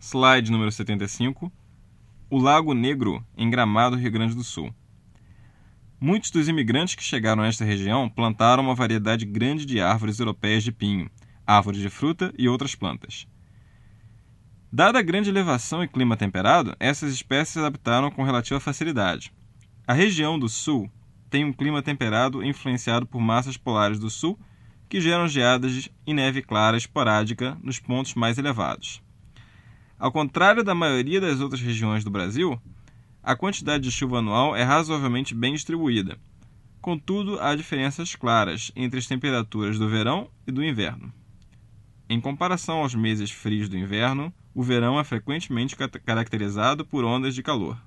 Slide número 75. O Lago Negro, em Gramado, Rio Grande do Sul. Muitos dos imigrantes que chegaram a esta região plantaram uma variedade grande de árvores europeias de pinho, árvores de fruta e outras plantas. Dada a grande elevação e clima temperado, essas espécies se adaptaram com relativa facilidade. A região do sul tem um clima temperado influenciado por massas polares do sul que geram geadas e neve clara esporádica nos pontos mais elevados. Ao contrário da maioria das outras regiões do Brasil, a quantidade de chuva anual é razoavelmente bem distribuída. Contudo, há diferenças claras entre as temperaturas do verão e do inverno. Em comparação aos meses frios do inverno, o verão é frequentemente caracterizado por ondas de calor.